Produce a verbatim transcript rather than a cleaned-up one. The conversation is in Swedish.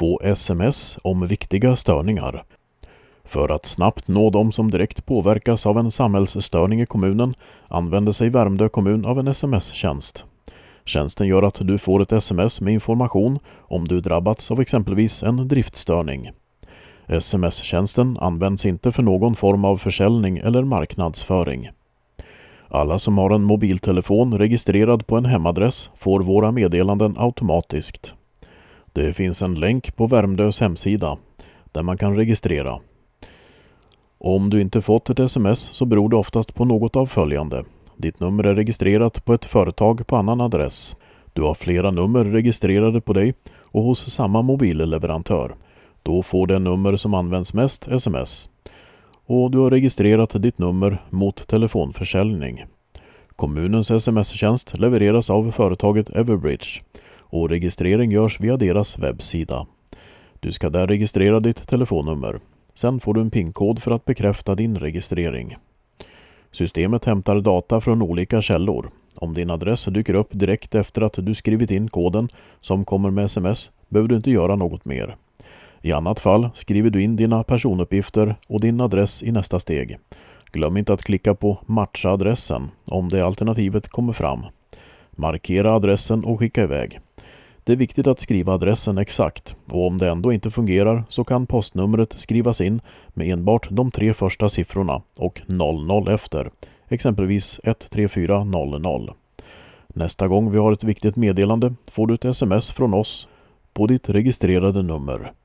Få sms om viktiga störningar. För att snabbt nå dem som direkt påverkas av en samhällsstörning i kommunen använder sig Värmdö kommun av en sms-tjänst. Tjänsten gör att du får ett sms med information om du drabbats av exempelvis en driftstörning. Sms-tjänsten används inte för någon form av försäljning eller marknadsföring. Alla som har en mobiltelefon registrerad på en hemadress får våra meddelanden automatiskt. Det finns en länk på Värmdös hemsida där man kan registrera. Om du inte fått ett sms så beror det oftast på något av följande. Ditt nummer är registrerat på ett företag på annan adress. Du har flera nummer registrerade på dig och hos samma mobilleverantör. Då får det nummer som används mest sms. Och du har registrerat ditt nummer mot telefonförsäljning. Kommunens sms-tjänst levereras av företaget Everbridge och registrering görs via deras webbsida. Du ska där registrera ditt telefonnummer. Sen får du en PIN-kod för att bekräfta din registrering. Systemet hämtar data från olika källor. Om din adress dyker upp direkt efter att du skrivit in koden som kommer med sms behöver du inte göra något mer. I annat fall skriver du in dina personuppgifter och din adress i nästa steg. Glöm inte att klicka på matcha adressen om det alternativet kommer fram. Markera adressen och skicka iväg. Det är viktigt att skriva adressen exakt och om det ändå inte fungerar så kan postnumret skrivas in med enbart de tre första siffrorna och noll noll efter, exempelvis ett tre fyra noll noll. Nästa gång vi har ett viktigt meddelande får du ett sms från oss på ditt registrerade nummer.